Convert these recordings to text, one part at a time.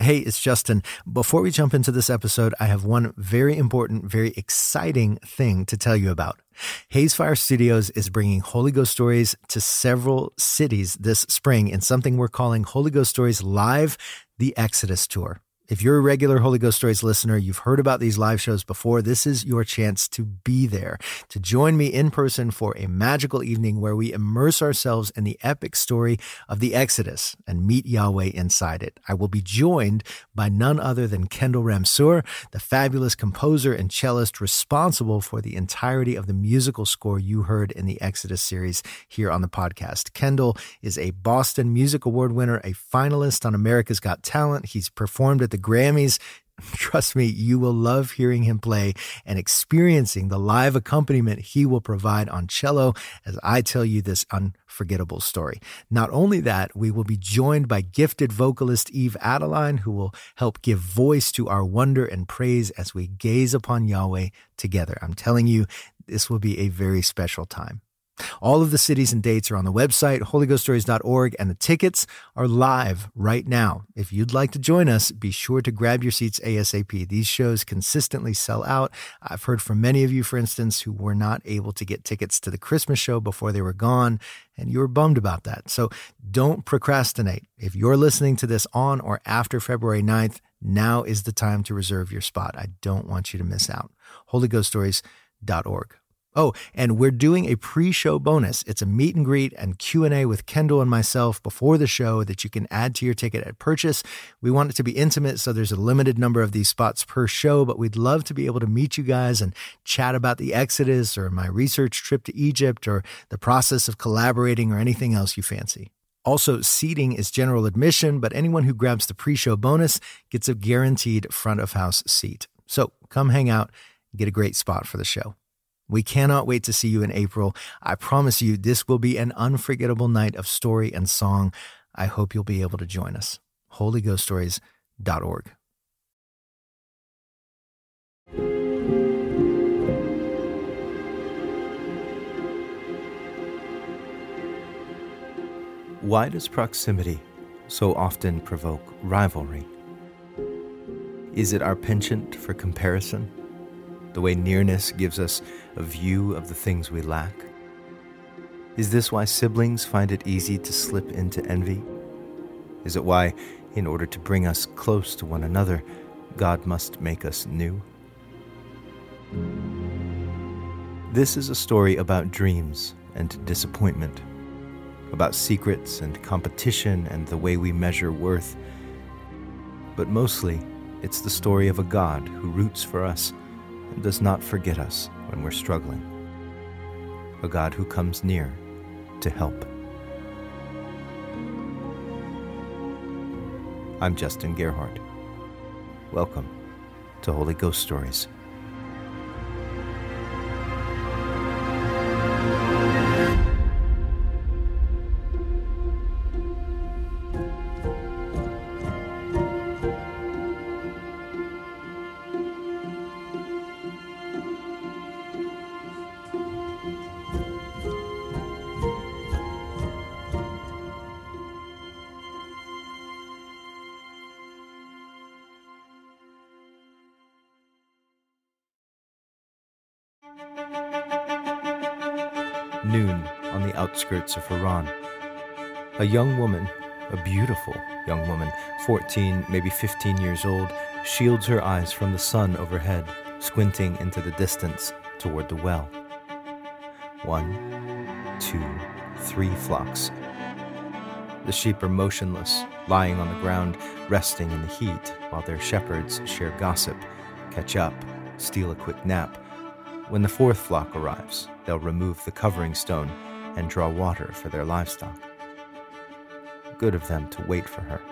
Hey, it's Justin. Before we jump into this episode, I have one very important, very exciting thing to tell you about. Hazefire Studios is bringing Holy Ghost Stories to several cities this spring in something we're calling Holy Ghost Stories Live, the Exodus Tour. If you're a regular Holy Ghost Stories listener, you've heard about these live shows before. This is your chance to be there, to join me in person for a magical evening where we immerse ourselves in the epic story of the Exodus and meet Yahweh inside it. I will be joined by none other than Kendall Ramsour, the fabulous composer and cellist responsible for the entirety of the musical score you heard in the Exodus series here on the podcast. Kendall is a Boston Music Award winner, a finalist on America's Got Talent. He's performed at the Grammys. Trust me, you will love hearing him play and experiencing the live accompaniment he will provide on cello as I tell you this unforgettable story. Not only that, we will be joined by gifted vocalist Eve Adeline, who will help give voice to our wonder and praise as we gaze upon Yahweh together. I'm telling you, this will be a very special time. All of the cities and dates are on the website, holyghoststories.org, and the tickets are live right now. If you'd like to join us, be sure to grab your seats ASAP. These shows consistently sell out. I've heard from many of you, for instance, who were not able to get tickets to the Christmas show before they were gone, and you were bummed about that. So don't procrastinate. If you're listening to this on or after February 9th, now is the time to reserve your spot. I don't want you to miss out. holyghoststories.org. Oh, and we're doing a pre-show bonus. It's a meet and greet and Q&A with Kendall and myself before the show that you can add to your ticket at purchase. We want it to be intimate, so there's a limited number of these spots per show, but we'd love to be able to meet you guys and chat about the Exodus or my research trip to Egypt or the process of collaborating or anything else you fancy. Also, seating is general admission, but anyone who grabs the pre-show bonus gets a guaranteed front-of-house seat. So come hang out and get a great spot for the show. We cannot wait to see you in April. I promise you, this will be an unforgettable night of story and song. I hope you'll be able to join us. holyghoststories.org. Why does proximity so often provoke rivalry? Is it our penchant for comparison? The way nearness gives us a view of the things we lack? Is this why siblings find it easy to slip into envy? Is it why, in order to bring us close to one another, God must make us new? This is a story about dreams and disappointment, about secrets and competition and the way we measure worth. But mostly, it's the story of a God who roots for us and does not forget us when we're struggling. A God who comes near to help. I'm Justin Gerhardt. Welcome to Holy Ghost Stories. Noon on the outskirts of Haran. A young woman, a beautiful young woman, 14, maybe 15 years old, shields her eyes from the sun overhead, squinting into the distance toward the well. 1, 2, 3 flocks. The sheep are motionless, lying on the ground, resting in the heat, while their shepherds share gossip, catch up, steal a quick nap. When the 4th flock arrives, they'll remove the covering stone and draw water for their livestock. Good of them to wait for her.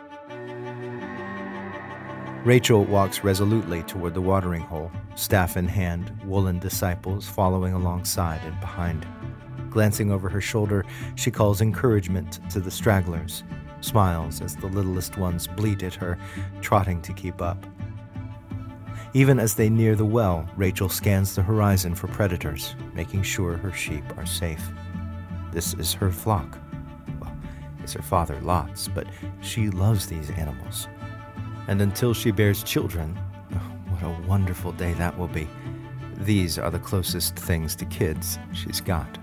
Rachel walks resolutely toward the watering hole, staff in hand, woolen disciples following alongside and behind. Glancing over her shoulder, she calls encouragement to the stragglers, smiles as the littlest ones bleat at her, trotting to keep up. Even as they near the well, Rachel scans the horizon for predators, making sure her sheep are safe. This is her flock. Well, it's her father Lot's, but she loves these animals. And until she bears children, oh, what a wonderful day that will be. These are the closest things to kids she's got.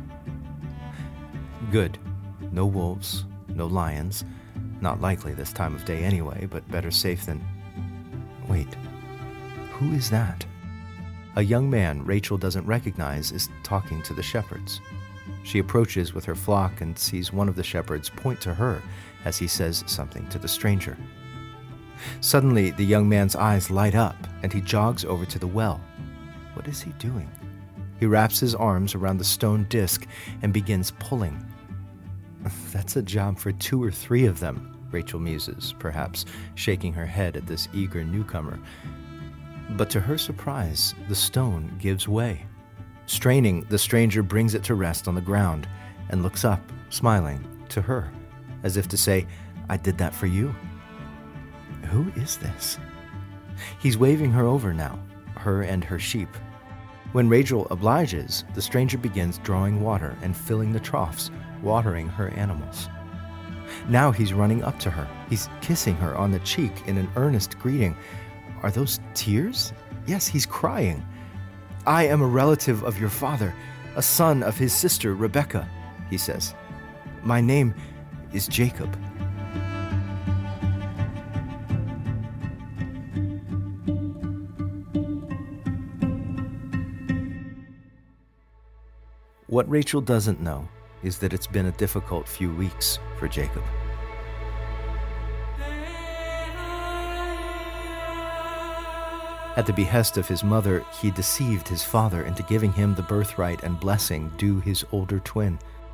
Good. No wolves, no lions. Not likely this time of day anyway, but better safe than... Wait, who is that? A young man Rachel doesn't recognize is talking to the shepherds. She approaches with her flock and sees one of the shepherds point to her as he says something to the stranger. Suddenly, the young man's eyes light up and he jogs over to the well. What is he doing? He wraps his arms around the stone disc and begins pulling. That's a job for 2 or 3 of them, Rachel muses, perhaps shaking her head at this eager newcomer. But to her surprise, the stone gives way. Straining, the stranger brings it to rest on the ground and looks up, smiling, to her, as if to say, I did that for you. Who is this? He's waving her over now, her and her sheep. When Rachel obliges, the stranger begins drawing water and filling the troughs, watering her animals. Now he's running up to her. He's kissing her on the cheek in an earnest greeting. Are those tears? Yes, he's crying. I am a relative of your father, a son of his sister Rebecca, he says. My name is Jacob. What Rachel doesn't know is that it's been a difficult few weeks for Jacob. At the behest of his mother, he deceived his father into giving him the birthright and blessing due his older twin.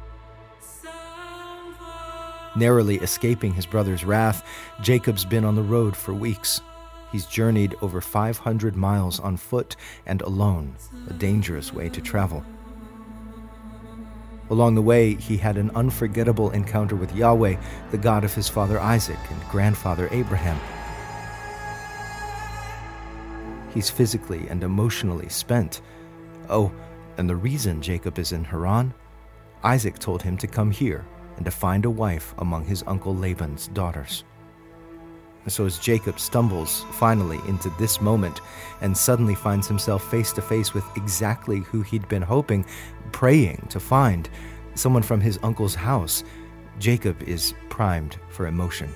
Narrowly escaping his brother's wrath, Jacob's been on the road for weeks. He's journeyed over 500 miles on foot and alone, a dangerous way to travel. Along the way, he had an unforgettable encounter with Yahweh, the God of his father Isaac and grandfather Abraham. He's physically and emotionally spent. Oh, and the reason Jacob is in Haran? Isaac told him to come here and to find a wife among his uncle Laban's daughters. So as Jacob stumbles finally into this moment and suddenly finds himself face to face with exactly who he'd been hoping, praying to find, someone from his uncle's house, Jacob is primed for emotion.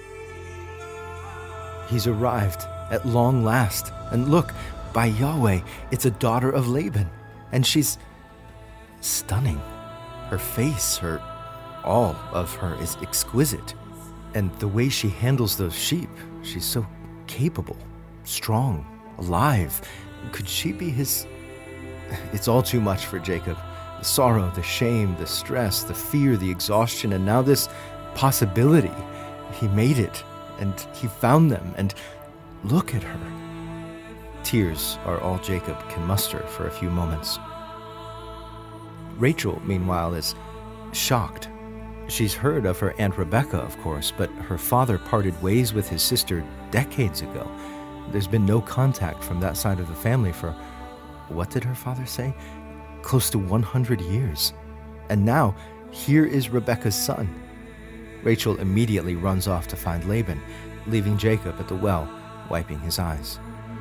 He's arrived at long last, and look, by Yahweh, it's a daughter of Laban, and she's stunning. Her face, all of her is exquisite. And the way she handles those sheep, she's so capable, strong, alive. Could she be his... It's all too much for Jacob. The sorrow, the shame, the stress, the fear, the exhaustion, and now this possibility. He made it, and he found them, and look at her. Tears are all Jacob can muster for a few moments. Rachel, meanwhile, is shocked. She's heard of her Aunt Rebecca, of course, but her father parted ways with his sister decades ago. There's been no contact from that side of the family for, what did her father say? Close to 100 years. And now, here is Rebecca's son. Rachel immediately runs off to find Laban, leaving Jacob at the well, wiping his eyes.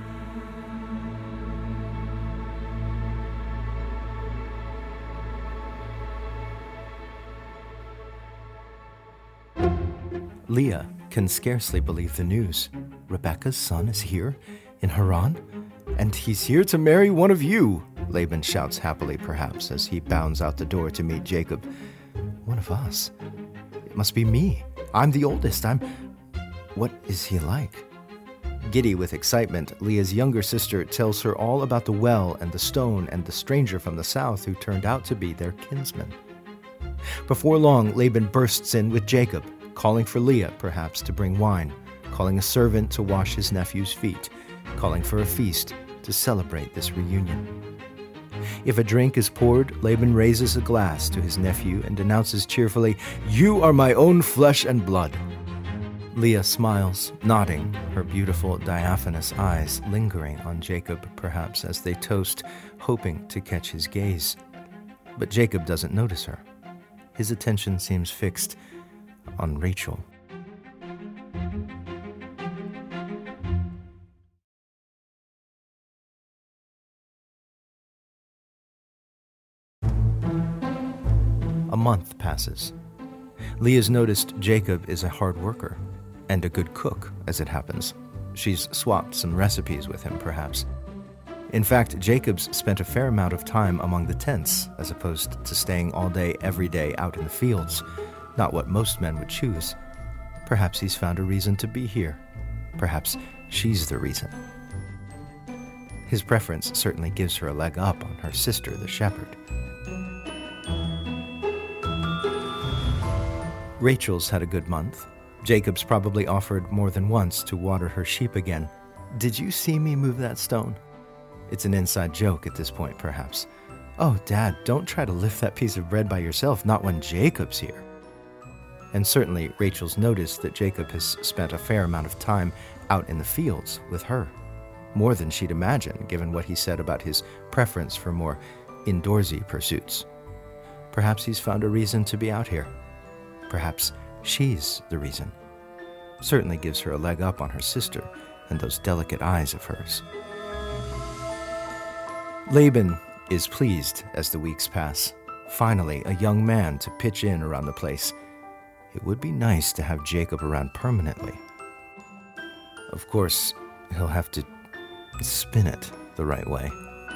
Leah can scarcely believe the news. Rebecca's son is here, in Haran? And he's here to marry one of you, Laban shouts happily, perhaps, as he bounds out the door to meet Jacob. One of us? It must be me. I'm the oldest. What is he like? Giddy with excitement, Leah's younger sister tells her all about the well and the stone and the stranger from the south who turned out to be their kinsman. Before long, Laban bursts in with Jacob, calling for Leah, perhaps, to bring wine, calling a servant to wash his nephew's feet, calling for a feast to celebrate this reunion. If a drink is poured, Laban raises a glass to his nephew and announces cheerfully, "You are my own flesh and blood." Leah smiles, nodding, her beautiful diaphanous eyes lingering on Jacob, perhaps, as they toast, hoping to catch his gaze. But Jacob doesn't notice her. His attention seems fixed on Rachel. month passes. Leah's noticed Jacob is a hard worker and a good cook, as it happens. She's swapped some recipes with him, perhaps. In fact, Jacob's spent a fair amount of time among the tents, as opposed to staying all day, every day out in the fields. Not what most men would choose. Perhaps he's found a reason to be here. Perhaps she's the reason. His preference certainly gives her a leg up on her sister, the shepherd. Rachel's had a good month. Jacob's probably offered more than once to water her sheep again. "Did you see me move that stone?" It's an inside joke at this point, perhaps. "Oh, Dad, don't try to lift that piece of bread by yourself, not when Jacob's here." And certainly, Rachel's noticed that Jacob has spent a fair amount of time out in the fields with her. More than she'd imagine, given what he said about his preference for more indoorsy pursuits. Perhaps he's found a reason to be out here. Perhaps she's the reason. Certainly gives her a leg up on her sister and those delicate eyes of hers. Laban is pleased as the weeks pass. Finally, a young man to pitch in around the place. It would be nice to have Jacob around permanently. Of course, he'll have to spin it the right way.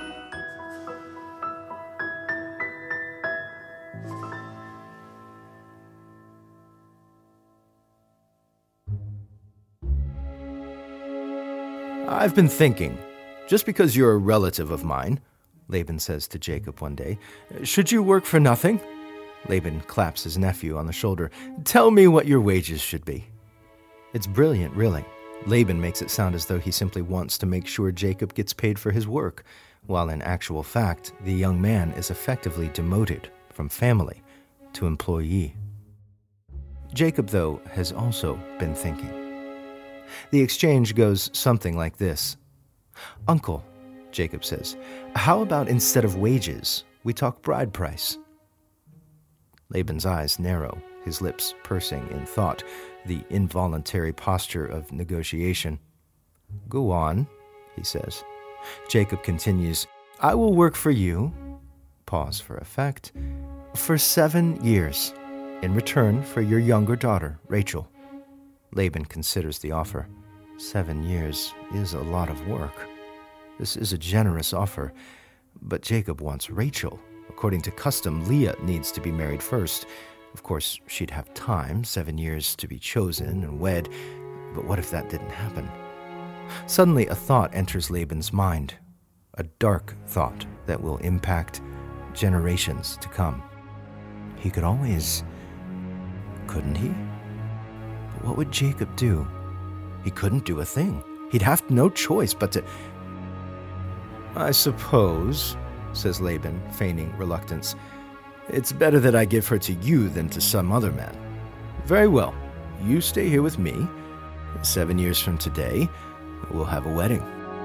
"I've been thinking, just because you're a relative of mine," Laban says to Jacob one day, "should you work for nothing?" Laban claps his nephew on the shoulder. "Tell me what your wages should be." It's brilliant, really. Laban makes it sound as though he simply wants to make sure Jacob gets paid for his work, while in actual fact, the young man is effectively demoted from family to employee. Jacob, though, has also been thinking. The exchange goes something like this. "Uncle," Jacob says, "how about instead of wages, we talk bride price?" Laban's eyes narrow, his lips pursing in thought, the involuntary posture of negotiation. "Go on," he says. Jacob continues, "I will work for you," pause for effect, "for 7 years, in return for your younger daughter, Rachel." Laban considers the offer. 7 years is a lot of work. This is a generous offer, but Jacob wants Rachel. According to custom, Leah needs to be married first. Of course, she'd have time, 7 years to be chosen and wed, but what if that didn't happen? Suddenly, a thought enters Laban's mind, a dark thought that will impact generations to come. He could always, couldn't he? But what would Jacob do? He couldn't do a thing. He'd have no choice but to... "I suppose," says Laban, feigning reluctance, "it's better that I give her to you than to some other man. Very well, you stay here with me. 7 years from today, we'll have a wedding."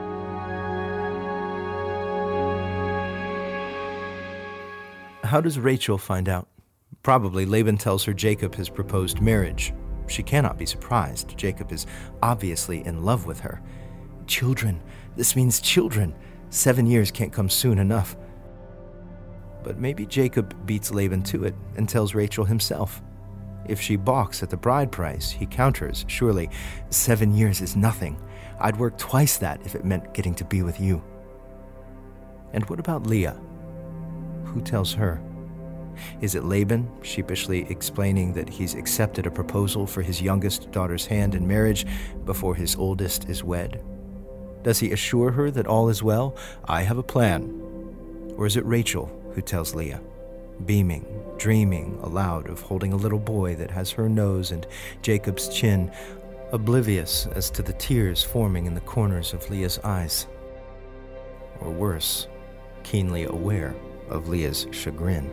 How does Rachel find out? Probably Laban tells her Jacob has proposed marriage. She cannot be surprised. Jacob is obviously in love with her. Children. This means children. 7 years can't come soon enough. But maybe Jacob beats Laban to it and tells Rachel himself. If she balks at the bride price, he counters, "Surely 7 years is nothing. I'd work twice that if it meant getting to be with you." And what about Leah? Who tells her? Is it Laban, sheepishly explaining that he's accepted a proposal for his youngest daughter's hand in marriage before his oldest is wed? Does he assure her that all is well? "I have a plan." Or is it Rachel who tells Leah, beaming, dreaming aloud of holding a little boy that has her nose and Jacob's chin, oblivious as to the tears forming in the corners of Leah's eyes? Or worse, keenly aware of Leah's chagrin.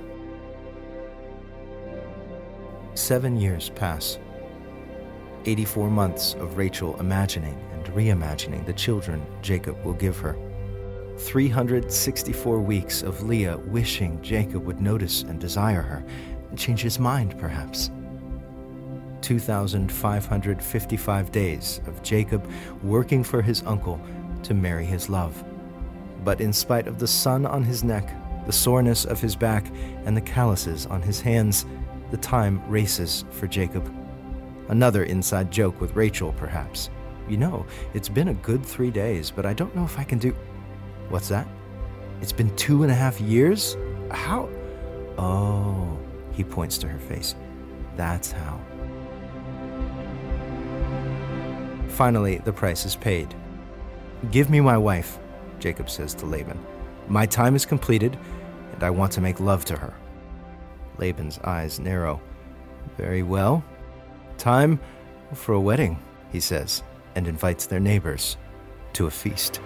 7 years pass. 84 months of Rachel imagining and reimagining the children Jacob will give her. 364 weeks of Leah wishing Jacob would notice and desire her, and change his mind perhaps. 2,555 days of Jacob working for his uncle to marry his love. But in spite of the sun on his neck, the soreness of his back, and the calluses on his hands, the time races for Jacob. Another inside joke with Rachel, perhaps. You know, it's been a good 3 days, but I don't know if I can do... What's that? It's been 2.5 years? How? Oh, he points to her face. That's how. Finally, the price is paid. Give me my wife, Jacob says to Laban. My time is completed, and I want to make love to her. Laban's eyes narrow. Very well. Time for a wedding, he says, and invites their neighbors to a feast.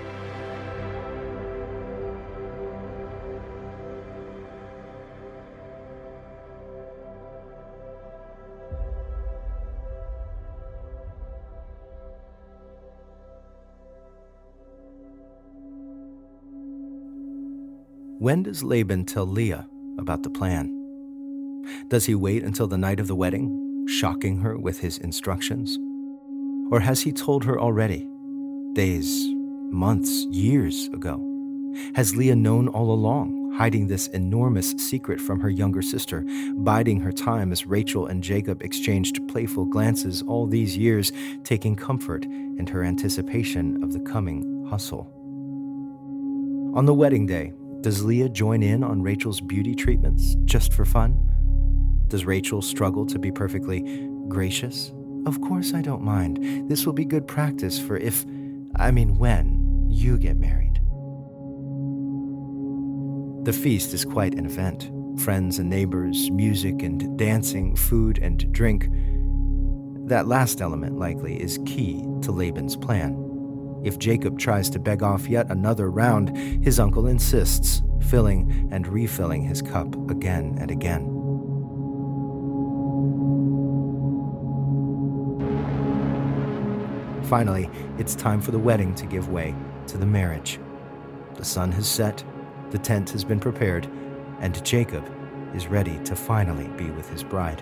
When does Laban tell Leah about the plan? Does he wait until the night of the wedding, shocking her with his instructions? Or has he told her already, days, months, years ago? Has Leah known all along, hiding this enormous secret from her younger sister, biding her time as Rachel and Jacob exchanged playful glances all these years, taking comfort in her anticipation of the coming hustle? On the wedding day, does Leah join in on Rachel's beauty treatments just for fun? Does Rachel struggle to be perfectly gracious? Of course I don't mind. This will be good practice for when you get married. The feast is quite an event. Friends and neighbors, music and dancing, food and drink. That last element likely is key to Laban's plan. If Jacob tries to beg off yet another round, his uncle insists, filling and refilling his cup again and again. Finally, it's time for the wedding to give way to the marriage. The sun has set, the tent has been prepared, and Jacob is ready to finally be with his bride.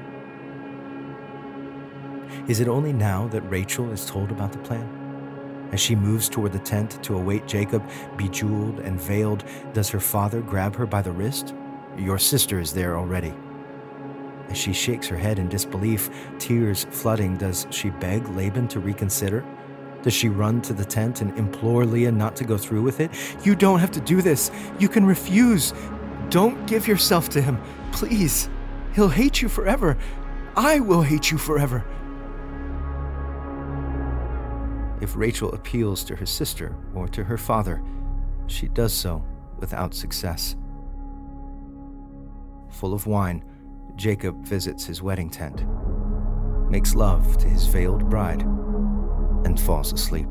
Is it only now that Rachel is told about the plan? As she moves toward the tent to await Jacob, bejeweled and veiled, does her father grab her by the wrist? Your sister is there already. As she shakes her head in disbelief, tears flooding, does she beg Laban to reconsider? Does she run to the tent and implore Leah not to go through with it? You don't have to do this. You can refuse. Don't give yourself to him. Please. He'll hate you forever. I will hate you forever. If Rachel appeals to her sister or to her father, she does so without success. Full of wine, Jacob visits his wedding tent, makes love to his veiled bride, and falls asleep.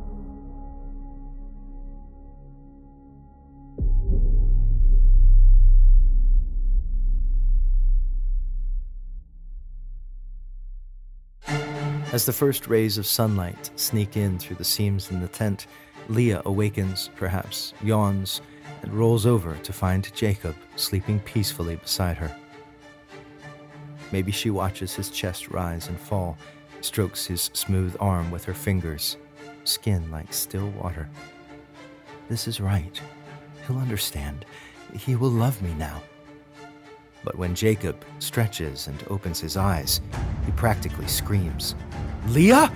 As the first rays of sunlight sneak in through the seams in the tent, Leah awakens, perhaps, yawns, and rolls over to find Jacob sleeping peacefully beside her. Maybe she watches his chest rise and fall, strokes his smooth arm with her fingers, skin like still water. This is right. He'll understand. He will love me now. But when Jacob stretches and opens his eyes, he practically screams, "Leah!"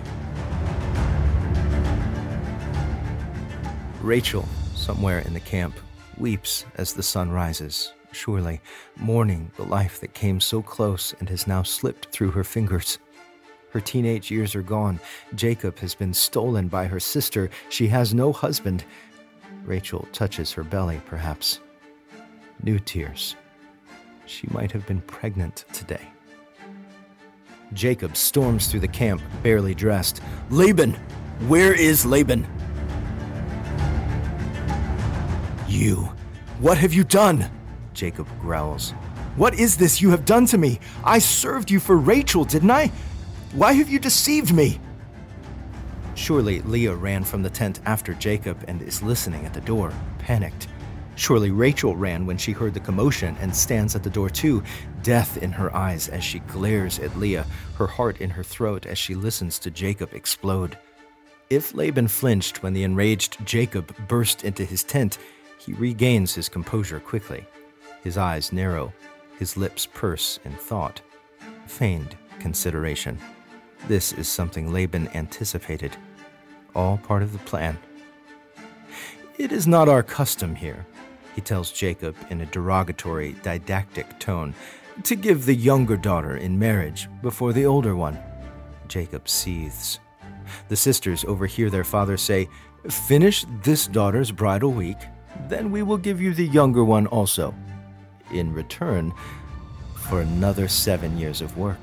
Rachel, somewhere in the camp, weeps as the sun rises, surely mourning the life that came so close and has now slipped through her fingers. Her teenage years are gone. Jacob has been stolen by her sister. She has no husband. Rachel touches her belly, perhaps. New tears. She might have been pregnant today. Jacob storms through the camp, barely dressed. "Laban! Where is Laban?" "You! What have you done?" Jacob growls. "What is this you have done to me? I served you for Rachel, didn't I? Why have you deceived me?" Surely Leah ran from the tent after Jacob and is listening at the door, panicked. Surely Rachel ran when she heard the commotion and stands at the door too, death in her eyes as she glares at Leah, her heart in her throat as she listens to Jacob explode. If Laban flinched when the enraged Jacob burst into his tent, He regains his composure quickly. His eyes narrow, his lips purse in thought. Feigned consideration. This is something Laban anticipated. All part of the plan. "It is not our custom here," he tells Jacob in a derogatory, didactic tone, "to give the younger daughter in marriage before the older one." Jacob seethes. The sisters overhear their father say, "Finish this daughter's bridal week, then we will give you the younger one also, in return for another 7 years of work."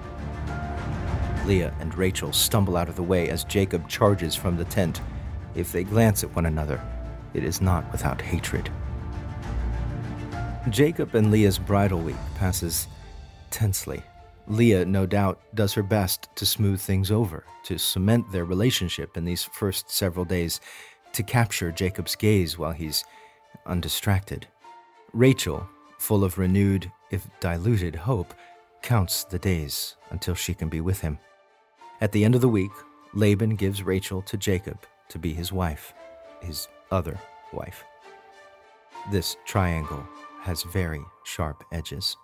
Leah and Rachel stumble out of the way as Jacob charges from the tent. If they glance at one another, it is not without hatred. Jacob and Leah's bridal week passes tensely. Leah, no doubt, does her best to smooth things over, to cement their relationship in these first several days, to capture Jacob's gaze while he's undistracted. Rachel, full of renewed, if diluted, hope, counts the days until she can be with him. At the end of the week, Laban gives Rachel to Jacob to be his wife, his other wife. This triangle has very sharp edges.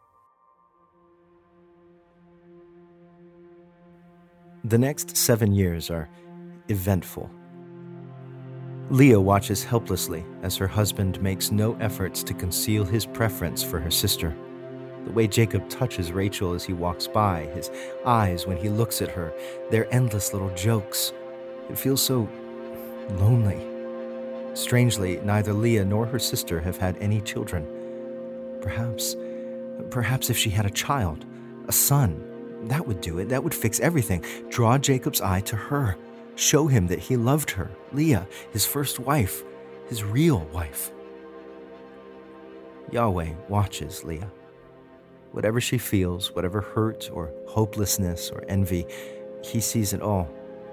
The next 7 years are eventful. Leah watches helplessly as her husband makes no efforts to conceal his preference for her sister. The way Jacob touches Rachel as he walks by, his eyes when he looks at her, their endless little jokes. It feels so lonely. Strangely, neither Leah nor her sister have had any children. Perhaps if she had a child, a son, that would do it. That would fix everything. Draw Jacob's eye to her. Show him that he loved her, Leah, his first wife, his real wife. Yahweh watches Leah. Whatever she feels, whatever hurt or hopelessness or envy, he sees it all.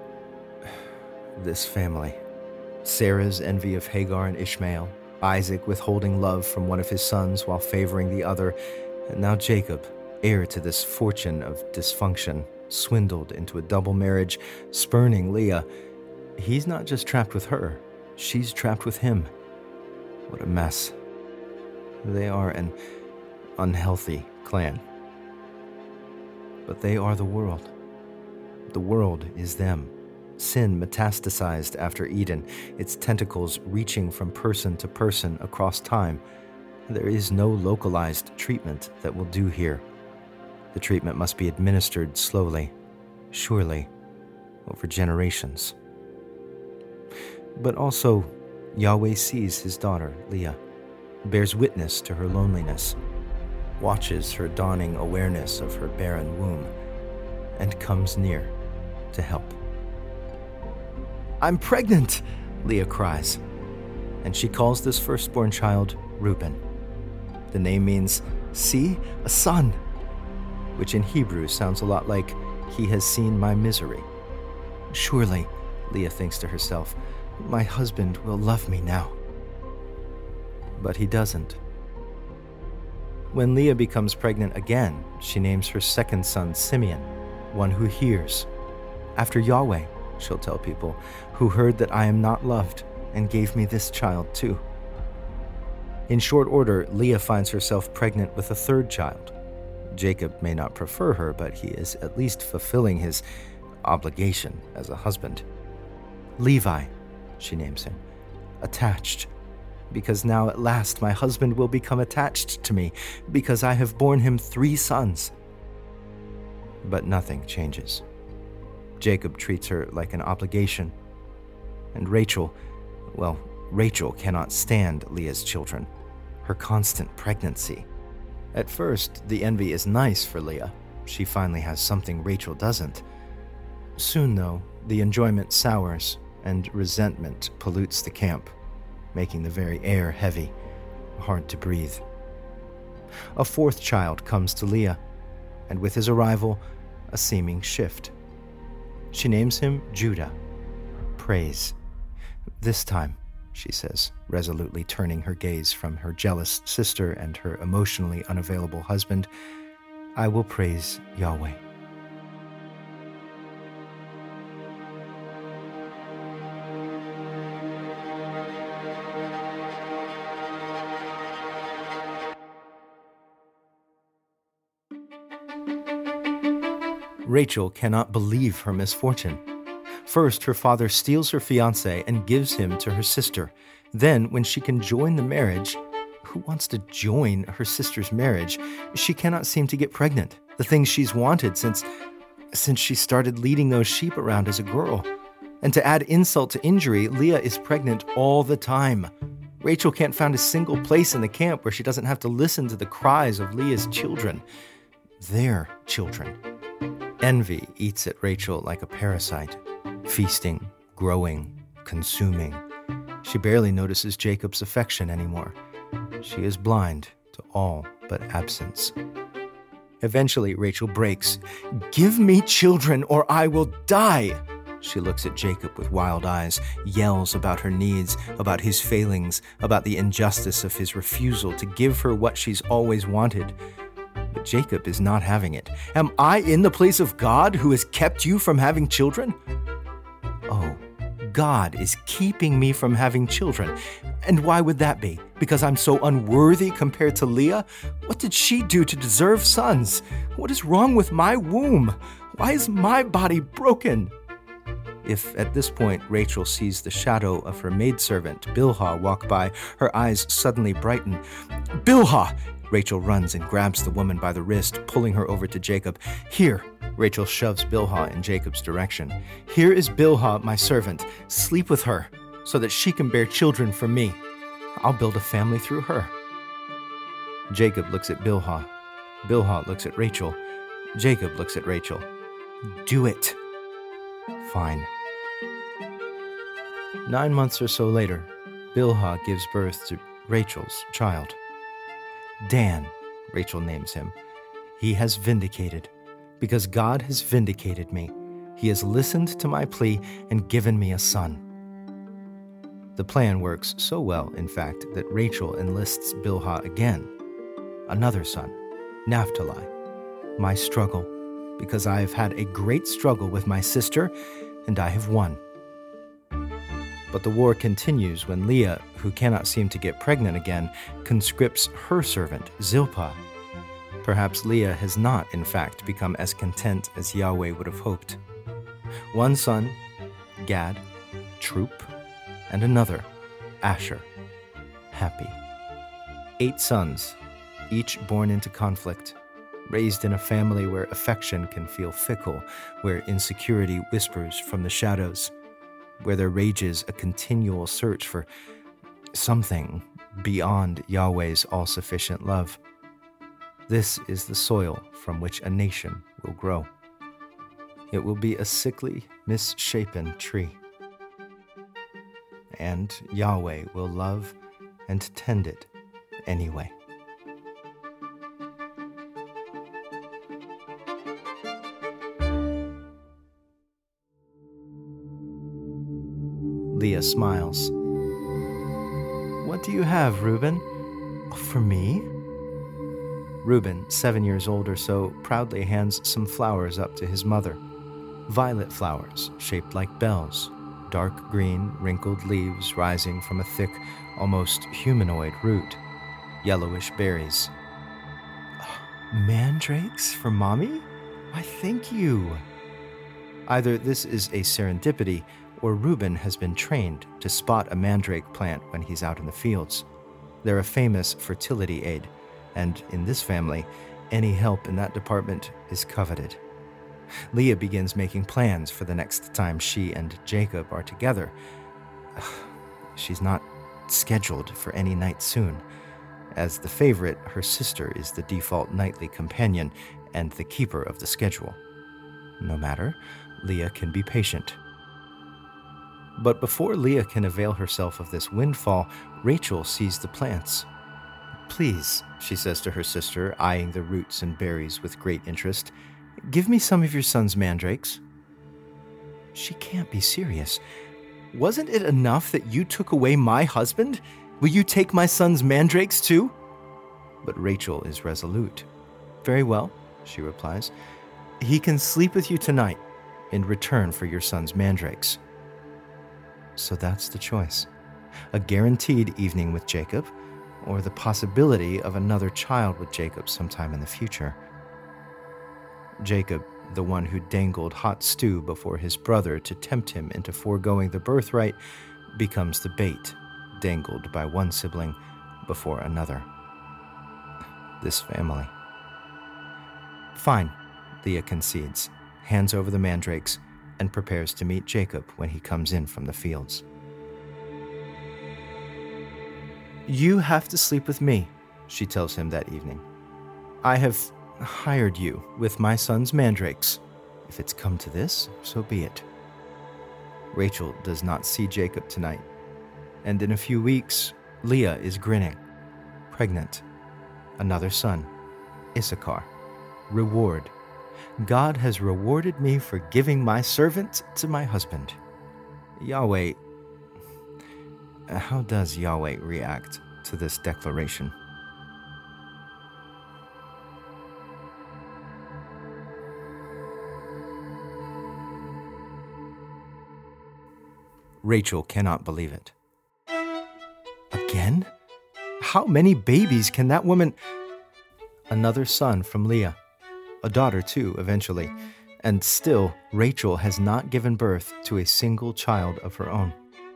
This family. Sarah's envy of Hagar and Ishmael, Isaac withholding love from one of his sons while favoring the other, and now Jacob, heir to this fortune of dysfunction, swindled into a double marriage, spurning Leah. He's not just trapped with her, she's trapped with him. What a mess. They are an unhealthy clan. But they are the world. The world is them. Sin metastasized after Eden, its tentacles reaching from person to person across time. There is no localized treatment that will do here. The treatment must be administered slowly, surely, over generations. But also, Yahweh sees his daughter, Leah, bears witness to her loneliness, watches her dawning awareness of her barren womb, and comes near to help. "I'm pregnant," Leah cries, and she calls this firstborn child Reuben. The name means, "See, a son," which in Hebrew sounds a lot like, "He has seen my misery." Surely, Leah thinks to herself, my husband will love me now. But he doesn't. When Leah becomes pregnant again, she names her second son Simeon, one who hears. After Yahweh, she'll tell people, who heard that I am not loved and gave me this child too. In short order, Leah finds herself pregnant with a third child. Jacob may not prefer her, but he is at least fulfilling his obligation as a husband. Levi, she names him, attached, because now at last my husband will become attached to me, because I have borne him 3 sons. But nothing changes. Jacob treats her like an obligation. And Rachel cannot stand Leah's children, her constant pregnancy. At first, the envy is nice for Leah. She finally has something Rachel doesn't. Soon, though, the enjoyment sours and resentment pollutes the camp, making the very air heavy, hard to breathe. A 4th child comes to Leah, and with his arrival, a seeming shift. She names him Judah, praise. This time, she says, resolutely turning her gaze from her jealous sister and her emotionally unavailable husband, I will praise Yahweh. Rachel cannot believe her misfortune. First, her father steals her fiancé and gives him to her sister. Then, when she can join the marriage, who wants to join her sister's marriage? She cannot seem to get pregnant, the thing she's wanted since she started leading those sheep around as a girl. And to add insult to injury, Leah is pregnant all the time. Rachel can't find a single place in the camp where she doesn't have to listen to the cries of Leah's children. Their children. Envy eats at Rachel like a parasite, feasting, growing, consuming. She barely notices Jacob's affection anymore. She is blind to all but absence. Eventually, Rachel breaks. "Give me children or I will die!" She looks at Jacob with wild eyes, yells about her needs, about his failings, about the injustice of his refusal to give her what she's always wanted. But Jacob is not having it. "Am I in the place of God who has kept you from having children?" Oh, God is keeping me from having children. And why would that be? Because I'm so unworthy compared to Leah? What did she do to deserve sons? What is wrong with my womb? Why is my body broken? If at this point Rachel sees the shadow of her maidservant, Bilhah, walk by, her eyes suddenly brighten. "Bilhah!" Rachel runs and grabs the woman by the wrist, pulling her over to Jacob. "Here." Rachel shoves Bilhah in Jacob's direction. "Here is Bilhah, my servant. Sleep with her so that she can bear children for me. I'll build a family through her." Jacob looks at Bilhah. Bilhah looks at Rachel. Jacob looks at Rachel. "Do it." "Fine." 9 months or so later, Bilhah gives birth to Rachel's child. Dan, Rachel names him. He has vindicated. Because God has vindicated me, He has listened to my plea and given me a son. The plan works so well, in fact, that Rachel enlists Bilhah again. Another son, Naphtali. My struggle, because I have had a great struggle with my sister, and I have won. But the war continues when Leah, who cannot seem to get pregnant again, conscripts her servant, Zilpah. Perhaps Leah has not, in fact, become as content as Yahweh would have hoped. One son, Gad, Troop, and another, Asher, happy. 8 sons, each born into conflict, raised in a family where affection can feel fickle, where insecurity whispers from the shadows, where there rages a continual search for something beyond Yahweh's all-sufficient love. This is the soil from which a nation will grow. It will be a sickly, misshapen tree. And Yahweh will love and tend it anyway. Leah smiles. "What do you have, Reuben?" "For me?" Reuben, 7 years old or so, proudly hands some flowers up to his mother. Violet flowers, shaped like bells, dark green, wrinkled leaves rising from a thick, almost humanoid root, yellowish berries. "Mandrakes for Mommy? Why, thank you." Either this is a serendipity, or Reuben has been trained to spot a mandrake plant when he's out in the fields. They're a famous fertility aid, and in this family, any help in that department is coveted. Leah begins making plans for the next time she and Jacob are together. She's not scheduled for any night soon. As the favorite, her sister is the default nightly companion and the keeper of the schedule. No matter, Leah can be patient. But before Leah can avail herself of this windfall, Rachel sees the plants. "Please," she says to her sister, eyeing the roots and berries with great interest, "give me some of your son's mandrakes." She can't be serious. "Wasn't it enough that you took away my husband? Will you take my son's mandrakes too?" But Rachel is resolute. "Very well," she replies. "He can sleep with you tonight in return for your son's mandrakes." So that's the choice. A guaranteed evening with Jacob, or the possibility of another child with Jacob sometime in the future. Jacob the one who dangled hot stew before his brother to tempt him into foregoing the birthright, becomes the bait dangled by one sibling before another. This family. Fine, Leah concedes, hands over the mandrakes, and prepares to meet Jacob when he comes in from the fields. "You have to sleep with me," she tells him that evening. "I have hired you with my son's mandrakes. If it's come to this, so be it." Rachel does not see Jacob tonight, and in a few weeks, Leah is grinning, pregnant. Another son, Issachar. Reward. God has rewarded me for giving my servant to my husband. Yahweh. How does Yahweh react to this declaration? Rachel cannot believe it. Again? How many babies can that woman... Another son from Leah. A daughter, too, eventually. And still, Rachel has not given birth to a single child of her own.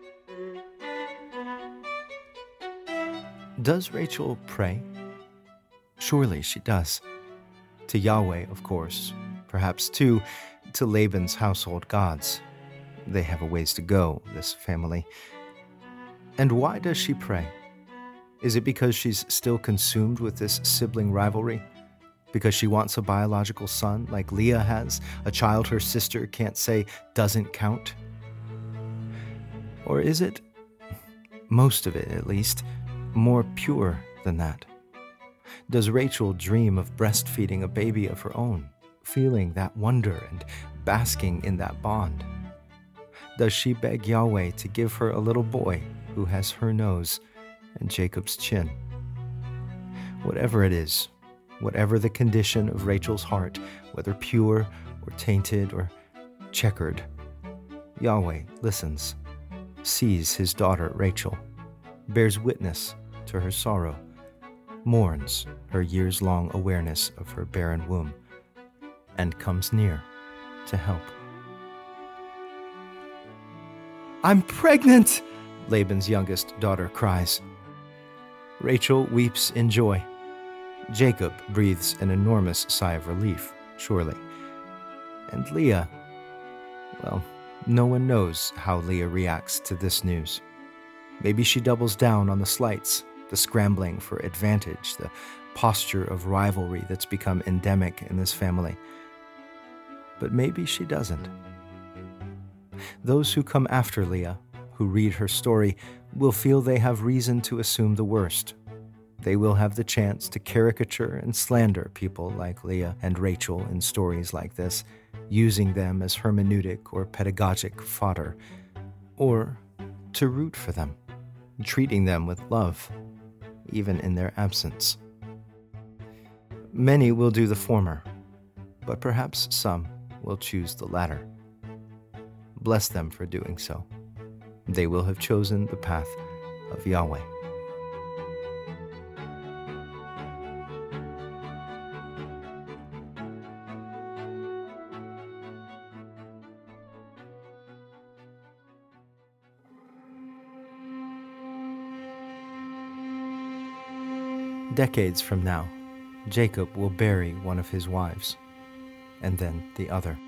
Does Rachel pray? Surely she does. To Yahweh, of course. Perhaps, too, to Laban's household gods. They have a ways to go, this family. And why does she pray? Is it because she's still consumed with this sibling rivalry? Because she wants a biological son like Leah has, a child her sister can't say doesn't count? Or is it, most of it at least, more pure than that? Does Rachel dream of breastfeeding a baby of her own, feeling that wonder and basking in that bond? Does she beg Yahweh to give her a little boy who has her nose and Jacob's chin? Whatever it is, whatever the condition of Rachel's heart, whether pure or tainted or checkered, Yahweh listens, sees his daughter Rachel, bears witness to her sorrow, mourns her years-long awareness of her barren womb, and comes near to help. "I'm pregnant!" Laban's youngest daughter cries. Rachel weeps in joy. Jacob breathes an enormous sigh of relief, surely. And Leah, well, no one knows how Leah reacts to this news. Maybe she doubles down on the slights, the scrambling for advantage, the posture of rivalry that's become endemic in this family. But maybe she doesn't. Those who come after Leah, who read her story, will feel they have reason to assume the worst. They will have the chance to caricature and slander people like Leah and Rachel in stories like this, using them as hermeneutic or pedagogic fodder, or to root for them, treating them with love, even in their absence. Many will do the former, but perhaps some will choose the latter. Bless them for doing so. They will have chosen the path of Yahweh. Decades from now, Jacob will bury one of his wives, and then the other.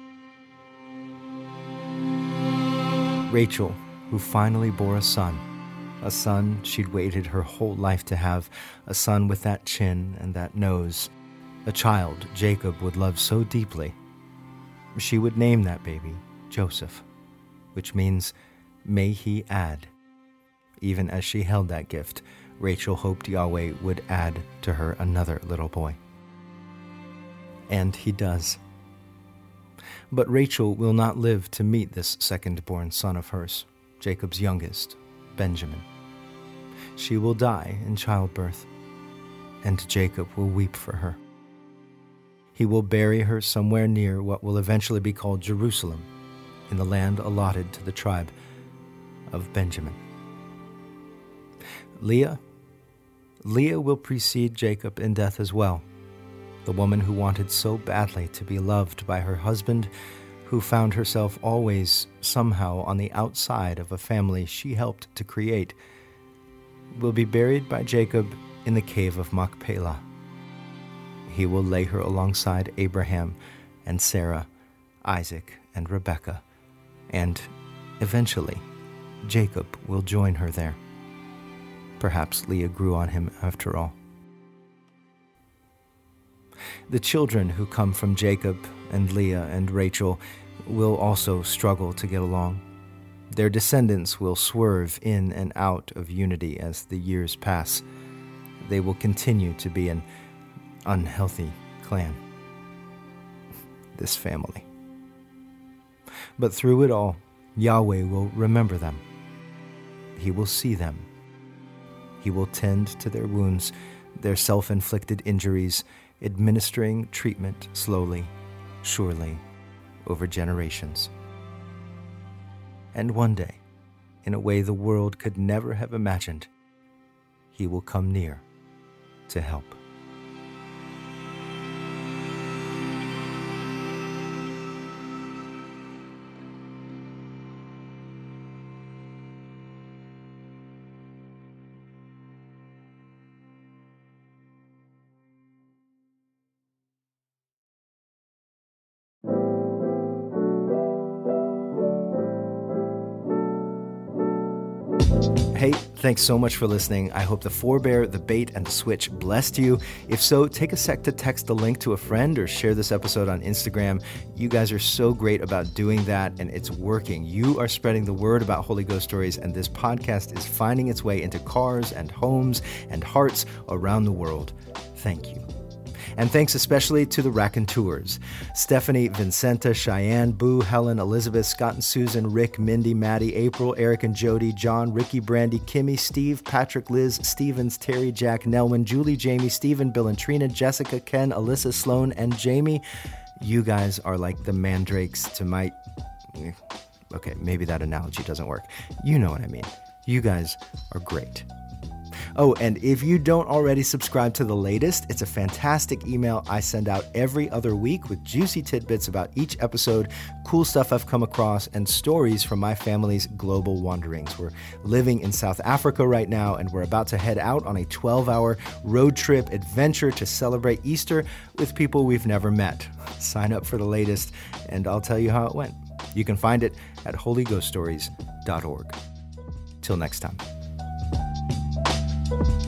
Rachel, who finally bore a son she'd waited her whole life to have, a son with that chin and that nose, a child Jacob would love so deeply. She would name that baby Joseph, which means, may he add. Even as she held that gift, Rachel hoped Yahweh would add to her another little boy. And he does. But Rachel will not live to meet this second-born son of hers, Jacob's youngest, Benjamin. She will die in childbirth, and Jacob will weep for her. He will bury her somewhere near what will eventually be called Jerusalem, in the land allotted to the tribe of Benjamin. Leah will precede Jacob in death as well, the woman who wanted so badly to be loved by her husband, who found herself always somehow on the outside of a family she helped to create, will be buried by Jacob in the cave of Machpelah. He will lay her alongside Abraham and Sarah, Isaac and Rebekah, and eventually Jacob will join her there. Perhaps Leah grew on him after all. The children who come from Jacob and Leah and Rachel will also struggle to get along. Their descendants will swerve in and out of unity as the years pass. They will continue to be an unhealthy clan. This family. But through it all, Yahweh will remember them. He will see them. He will tend to their wounds, their self-inflicted injuries, administering treatment slowly, surely, over generations. And one day, in a way the world could never have imagined, He will come near to help. Hey, thanks so much for listening. I hope the forebear, the bait, and the switch blessed you. If so, take a sec to text the link to a friend or share this episode on Instagram. You guys are so great about doing that, and it's working. You are spreading the word about Holy Ghost stories, and this podcast is finding its way into cars and homes and hearts around the world. Thank you. And thanks especially to the raconteurs: Stephanie, Vincenta, Cheyenne, Boo, Helen, Elizabeth, Scott and Susan, Rick, Mindy, Maddie, April, Eric and Jody, John, Ricky, Brandy, Kimmy, Steve, Patrick, Liz, Stevens, Terry, Jack, Nelwyn, Julie, Jamie, Stephen, Bill and Trina, Jessica, Ken, Alyssa, Sloan, and Jamie. You guys are like the mandrakes to my... Okay, maybe that analogy doesn't work. You know what I mean. You guys are great. Oh, and if you don't already subscribe to The Latest, it's a fantastic email I send out every other week with juicy tidbits about each episode, cool stuff I've come across, and stories from my family's global wanderings. We're living in South Africa right now, and we're about to head out on a 12-hour road trip adventure to celebrate Easter with people we've never met. Sign up for The Latest, and I'll tell you how it went. You can find it at holyghoststories.org. Till next time.